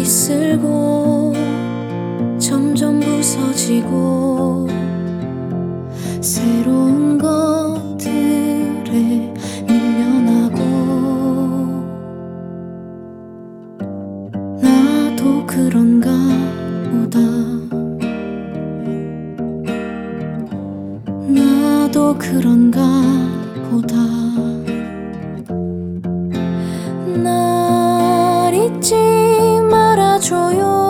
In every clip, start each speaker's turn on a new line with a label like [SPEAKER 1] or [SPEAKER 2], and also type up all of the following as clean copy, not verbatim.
[SPEAKER 1] 쓸고 점점 부서지고 새로운 것들에 밀려나고 나도 그런가 보다 나도 그런가 보다 날 잊지 말아줘요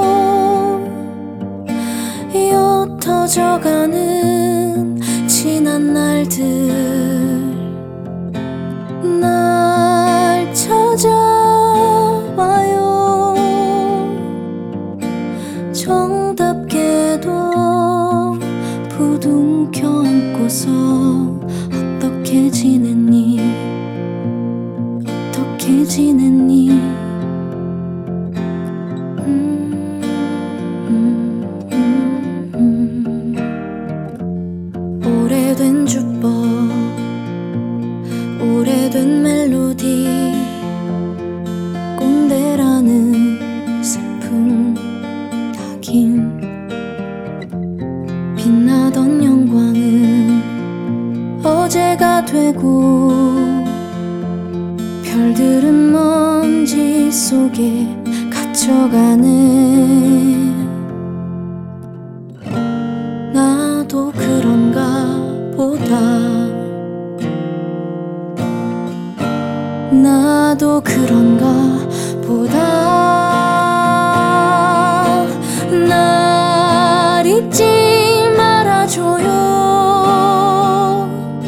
[SPEAKER 1] 옅어져가는 지난 날들 날 찾아와요 정답게도 부둥켜 안고서 어떻게 지냈니 어떻게 지냈니 오래된 주법 오래된 멜로디 꼰대라는 슬픔 하긴 빛나던 영광은 어제가 되고 별들은 먼지 속에 갇혀가네 나도 그런가 보다 나도 그런가 보다 날 잊지 말아줘요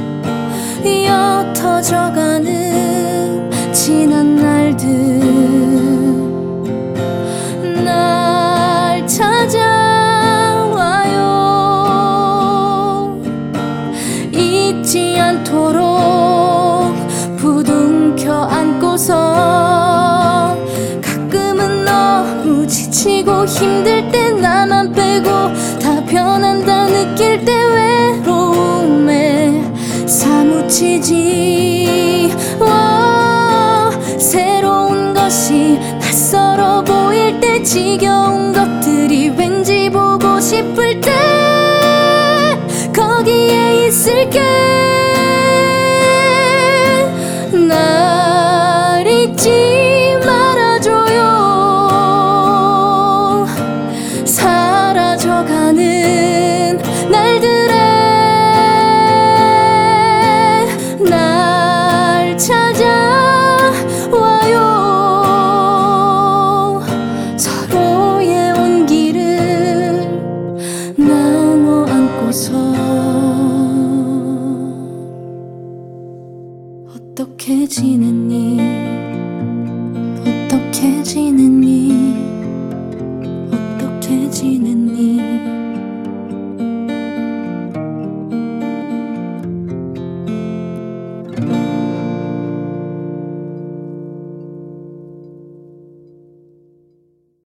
[SPEAKER 1] 옅어져가는 지난 날들 날 찾아와요 잊지 않도록 부둥켜 안고서 가끔은 너무 지치고 힘들 때 나만 빼고 다 변한다 느낄 때 외로움에 사무치지 새로운 것이 낯설어 보일 때 지겨운 것들이 왠지 보고 싶을 때 거기에 있을게 날 잊지 말아줘요 사라져가는 날들에 날 찾아와요 서로의 온기를 나눠 안고서 어떻게 지냈니 어떻게 지냈니 어떻게 지냈니